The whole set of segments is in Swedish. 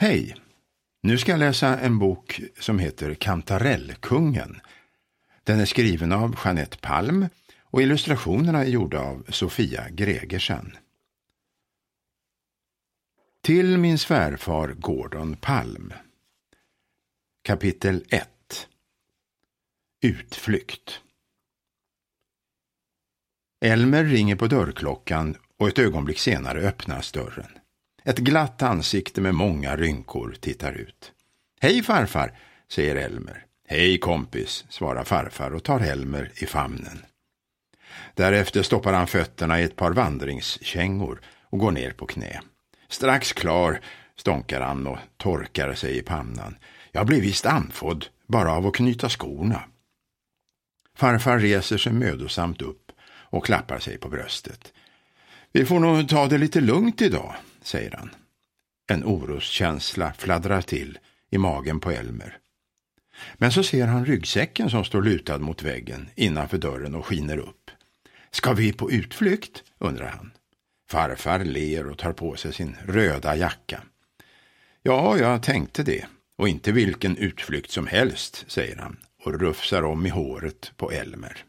Hej! Nu ska jag läsa en bok som heter Kantarellkungen. Den är skriven av Jeanette Palm och illustrationerna är gjorda av Sofia Gregersen. Till min svärfar Gordon Palm. Kapitel 1. Utflykt. Elmer ringer på dörrklockan och ett ögonblick senare öppnas dörren. Ett glatt ansikte med många rynkor tittar ut. Hej farfar, säger Elmer. Hej kompis, svarar farfar och tar Elmer i famnen. Därefter stoppar han fötterna i ett par vandringskängor och går ner på knä. Strax klar, stånkar han och torkar sig i pannan. Jag blir visst andfådd bara av att knyta skorna. Farfar reser sig mödosamt upp och klappar sig på bröstet. Vi får nog ta det lite lugnt idag, säger han. En oroskänsla fladdrar till i magen på Elmer. Men så ser han ryggsäcken som står lutad mot väggen innanför dörren och skiner upp. Ska vi på utflykt? Undrar han. Farfar ler och tar på sig sin röda jacka. Ja, jag tänkte det. Och inte vilken utflykt som helst, säger han och rufsar om i håret på Elmer.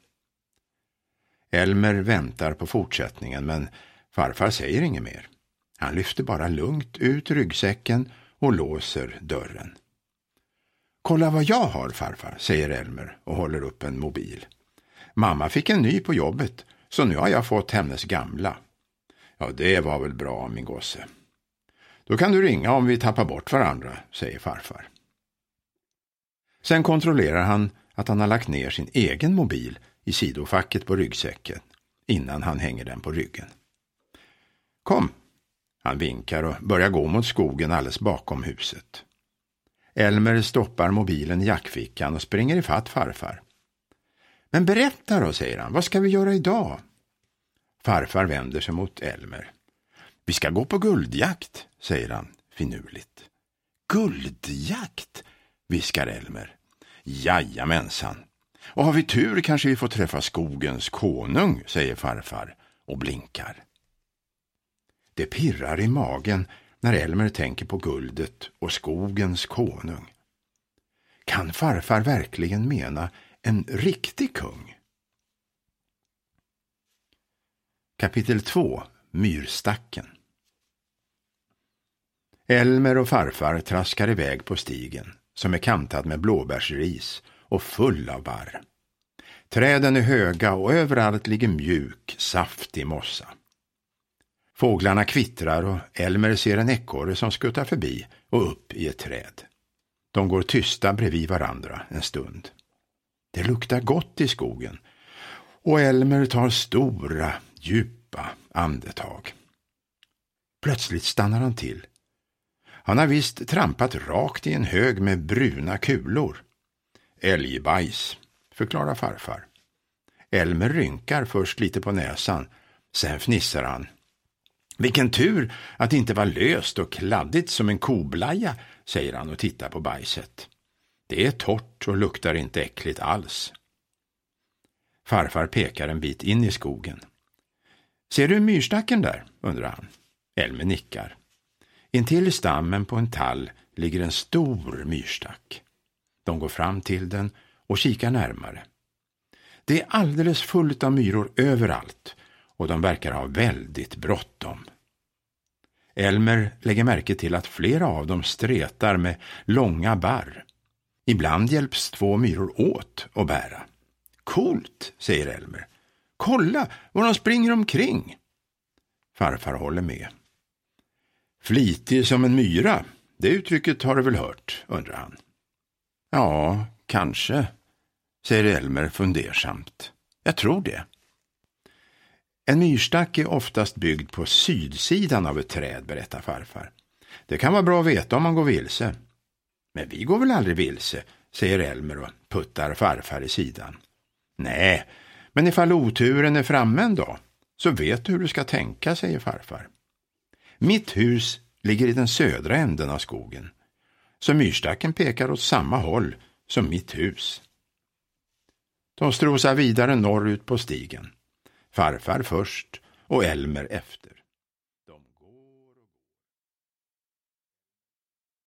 Elmer väntar på fortsättningen men farfar säger inget mer. Han lyfter bara lugnt ut ryggsäcken och låser dörren. Kolla vad jag har farfar, säger Elmer och håller upp en mobil. Mamma fick en ny på jobbet så nu har jag fått hennes gamla. Ja, det var väl bra min gosse. Då kan du ringa om vi tappar bort varandra, säger farfar. Sen kontrollerar han att han har lagt ner sin egen mobil i sidofacket på ryggsäcken innan han hänger den på ryggen. Kom! Han vinkar och börjar gå mot skogen alldeles bakom huset. Elmer stoppar mobilen i jackfickan och springer ifatt farfar. Men berätta då, säger han. Vad ska vi göra idag? Farfar vänder sig mot Elmer. Vi ska gå på guldjakt, säger han finurligt. Guldjakt, viskar Elmer. Jajamensan. Och har vi tur kanske vi får träffa skogens konung, säger farfar och blinkar. Det pirrar i magen när Elmer tänker på guldet och skogens konung. Kan farfar verkligen mena en riktig kung? Kapitel 2. Myrstacken. Elmer och farfar traskar iväg på stigen som är kantad med blåbärsris och full av barr. Träden är höga och överallt ligger mjuk, saftig mossa. Fåglarna kvittrar och Elmer ser en ekorre som skuttar förbi och upp i ett träd. De går tysta bredvid varandra en stund. Det luktar gott i skogen och Elmer tar stora, djupa andetag. Plötsligt stannar han till. Han har visst trampat rakt i en hög med bruna kulor. Älgbajs, förklarar farfar. Elmer rynkar först lite på näsan, sen fnissar han. Vilken tur att det inte var löst och kladdigt som en koblaja, säger han och tittar på bajset. Det är torrt och luktar inte äckligt alls. Farfar pekar en bit in i skogen. Ser du myrstacken där, undrar han. Elmer nickar. Intill stammen på en tall ligger en stor myrstack. De går fram till den och kikar närmare. Det är alldeles fullt av myror överallt och de verkar ha väldigt bråttom. Elmer lägger märke till att flera av dem stretar med långa barr. Ibland hjälps 2 myror åt att bära. Coolt, säger Elmer. Kolla vad de springer omkring. Farfar håller med. Flitig som en myra, det uttrycket har du väl hört, undrar han. Ja, kanske, säger Elmer fundersamt. Jag tror det. En myrstack är oftast byggd på sydsidan av ett träd, berättar farfar. Det kan vara bra att veta om man går vilse. Men vi går väl aldrig vilse, säger Elmer och puttar farfar i sidan. Nej, men ifall oturen är framme en dag, så vet du hur du ska tänka, säger farfar. Mitt hus ligger i den södra änden av skogen, så myrstacken pekar åt samma håll som mitt hus. De strosar vidare norrut på stigen. Farfar först och Elmer efter.